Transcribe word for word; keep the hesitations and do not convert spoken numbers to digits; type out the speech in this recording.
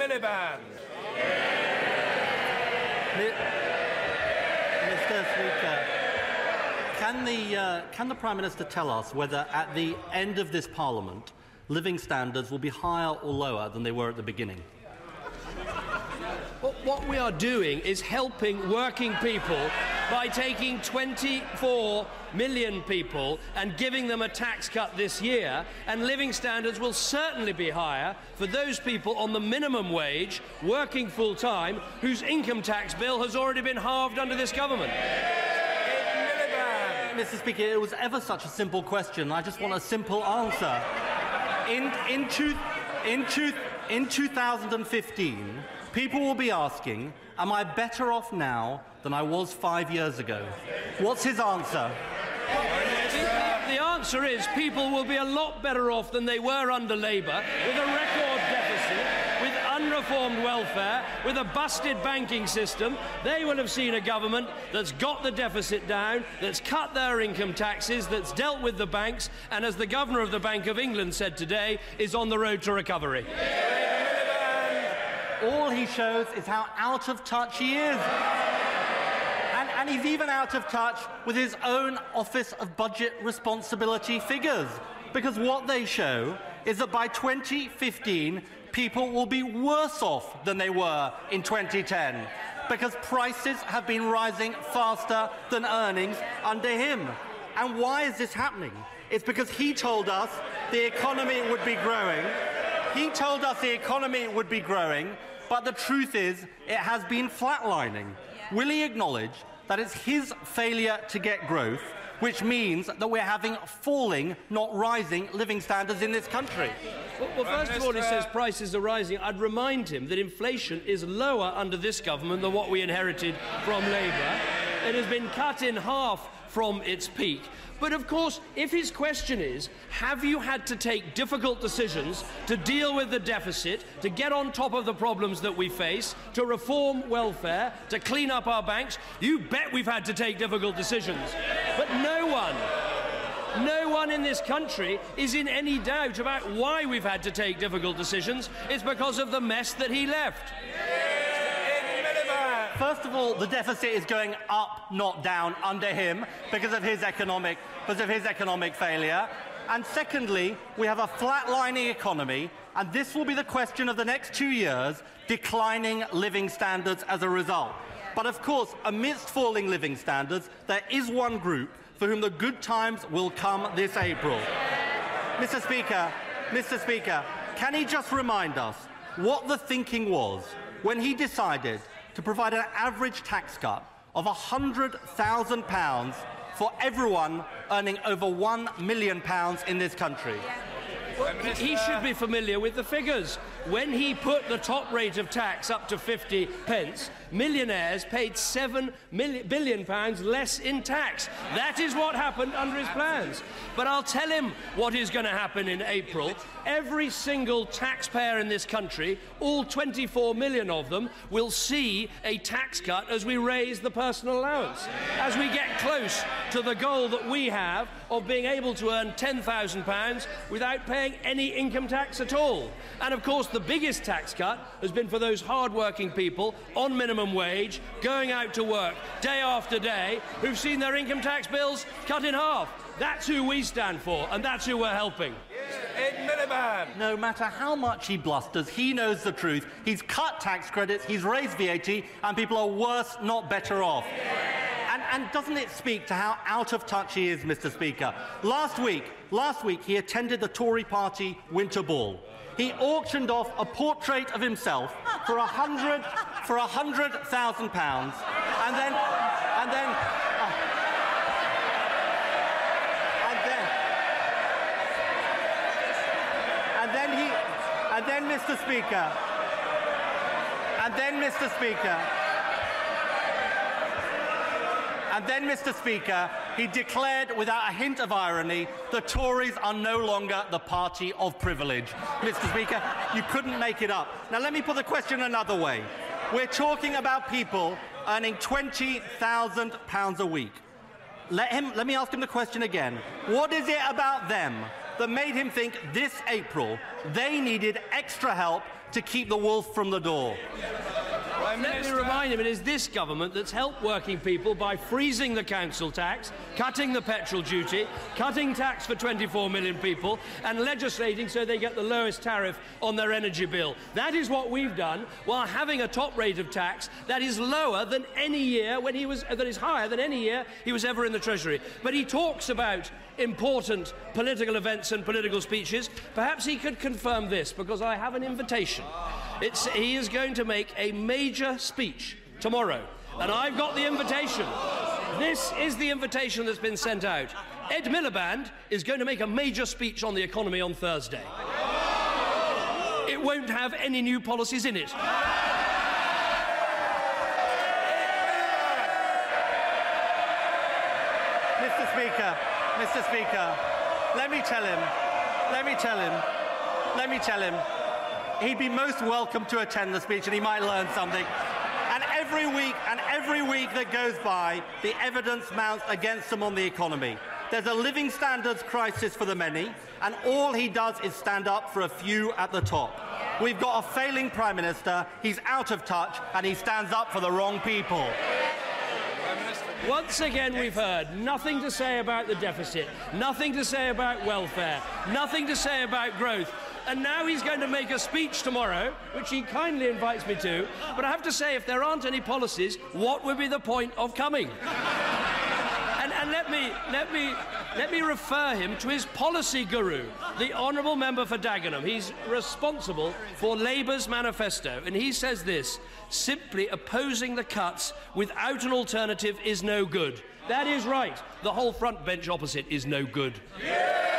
Miliband. Mister Speaker, can the, uh, can the Prime Minister tell us whether at the end of this Parliament living standards will be higher or lower than they were at the beginning? Well, what we are doing is helping working people by taking twenty-four million people and giving them a tax cut this year, and living standards will certainly be higher for those people on the minimum wage, working full-time, whose income tax bill has already been halved under this government. Mister Speaker, it was ever such a simple question. I just want a simple answer. In, in, two, in, two, in two thousand fifteen, people will be asking, am I better off now than I was five years ago? What's his answer? The, the answer is people will be a lot better off than they were under Labour, with a record deficit, with unreformed welfare, with a busted banking system. They will have seen a government that's got the deficit down, that's cut their income taxes, that's dealt with the banks, and as the Governor of the Bank of England said today, is on the road to recovery. All he shows is how out of touch he is. And, and he's even out of touch with his own Office of Budget Responsibility figures. Because what they show is that by twenty fifteen, people will be worse off than they were in twenty ten. Because prices have been rising faster than earnings under him. And why is this happening? It's because he told us the economy would be growing. He told us the economy would be growing, but the truth is it has been flatlining. Yeah. Will he acknowledge that it's his failure to get growth, which means that we're having falling, not rising, living standards in this country? Well, well first of all, he says prices are rising. I'd remind him that inflation is lower under this government than what we inherited from Labour. It has been cut in half from its peak. But of course, if his question is, have you had to take difficult decisions to deal with the deficit, to get on top of the problems that we face, to reform welfare, to clean up our banks, you bet we've had to take difficult decisions. But no one, no one in this country is in any doubt about why we've had to take difficult decisions. It's because of the mess that he left. First of all, the deficit is going up, not down, under him because of his economic, because of his economic failure. And secondly, we have a flatlining economy, and this will be the question of the next two years, declining living standards as a result. But of course, amidst falling living standards, there is one group for whom the good times will come this April. Mister Speaker, Mister Speaker, can he just remind us what the thinking was when he decided to provide an average tax cut of one hundred thousand pounds for everyone earning over one million pounds in this country? Well, he should be familiar with the figures. When he put the top rate of tax up to fifty pence, millionaires paid seven billion pounds less in tax. That is what happened under his plans. But I'll tell him what is going to happen in April. Every single taxpayer in this country, all twenty-four million of them, will see a tax cut as we raise the personal allowance, as we get close to the goal that we have of being able to earn ten thousand pounds without paying any income tax at all. And of course, the biggest tax cut has been for those hard-working people on minimum wage, going out to work day after day, who've seen their income tax bills cut in half. That's who we stand for, and that's who we're helping. No matter how much he blusters, he knows the truth. He's cut tax credits, he's raised V A T, and people are worse, not better off. And, and doesn't it speak to how out of touch he is, Mister Speaker? Last week, last week he attended the Tory party winter ball. He auctioned off a portrait of himself for a hundred for a hundred thousand pounds, and then and then. Uh, And then he, and then Mister Speaker, and then Mister Speaker, and then Mister Speaker, he declared without a hint of irony, the Tories are no longer the party of privilege. Mister Speaker, you couldn't make it up. Now let me put the question another way. We're talking about people earning twenty thousand pounds a week. Let him, let me ask him the question again. What is it about them that made him think this April they needed extra help to keep the wolf from the door. Let me remind him, it is this government that's helped working people by freezing the council tax, cutting the petrol duty, cutting tax for twenty-four million people, and legislating so they get the lowest tariff on their energy bill. That is what we've done, while having a top rate of tax that is lower than any year when he was, that is higher than any year he was ever in the Treasury. But he talks about important political events and political speeches. Perhaps he could confirm this, because I have an invitation. It's, he is going to make a major speech tomorrow, and I've got the invitation. This is the invitation that's been sent out. Ed Miliband is going to make a major speech on the economy on Thursday. It won't have any new policies in it. Mister Speaker, Mister Speaker, let me tell him, let me tell him, let me tell him, he'd be most welcome to attend the speech and he might learn something. And every week, and every week that goes by, the evidence mounts against him on the economy. There's a living standards crisis for the many, and all he does is stand up for a few at the top. We've got a failing Prime Minister, he's out of touch, and he stands up for the wrong people. Once again, we've heard nothing to say about the deficit, nothing to say about welfare, nothing to say about growth. And now he's going to make a speech tomorrow, which he kindly invites me to. But I have to say, if there aren't any policies, what would be the point of coming? and, and let me, let me, let me refer him to his policy guru, the honourable member for Dagenham. He's responsible for Labour's manifesto, and he says this: simply opposing the cuts without an alternative is no good. That is right. The whole front bench opposite is no good. Yeah!